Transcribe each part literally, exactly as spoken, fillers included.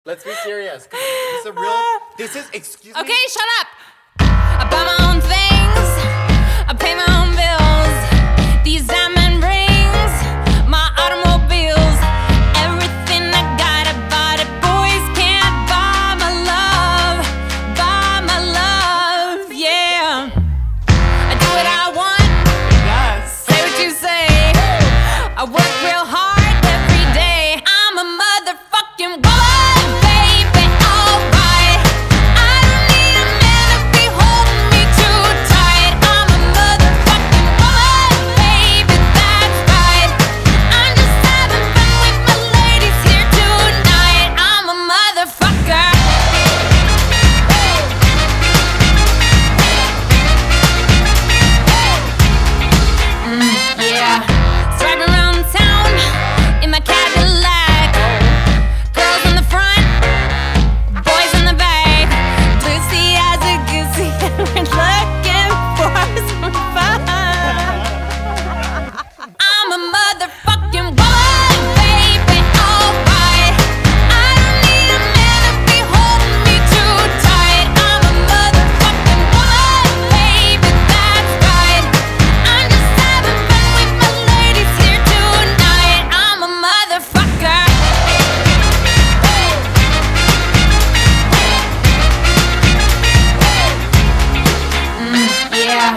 Let's be serious. This is a real. This is. Excuse me. Okay, shut up. I buy my own things. I pay my own bills. These diamond rings, my automobiles, everything I got, I bought it. Boys can't buy my love, buy my love. Yeah, I do what I want. Yes. Say what you say. I work real hard every day. I'm a motherfucking woman, baby. Alright. I don't need a man to be holding me too tight. I'm a motherfucking woman, baby. That's right. I'm just having fun with my ladies here tonight. I'm a motherfucker. Mm, yeah. Driving around town in my Cadillac. Girls in the front, boys in the back. Blue sea as a goosey, and we're looking for some fun. I'm a motherfucking woman, baby. Alright. I don't need a man to be holding me too tight. I'm a motherfucking woman, baby. That's right. I'm just having fun with my ladies here tonight. I'm a motherfucker. Mm, yeah.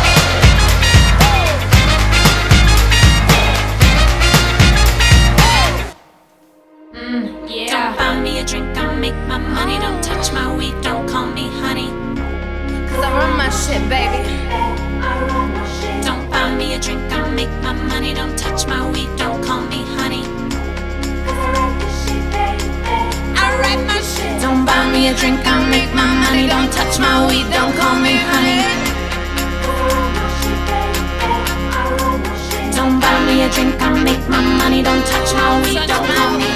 Mm, yeah. Don't buy me a drink, I'll make my money. Don't touch my weed, don't call me honey. Cause I run my shit, baby. Don't buy me a drink, I'll make my money. Don't touch my weed, don't call me honey. I write my shit. Don't buy me a drink, I'll make my money. Don't touch my weed, don't call me honey. Don't buy me a drink, I'll make my money. Don't touch my weed, don't call me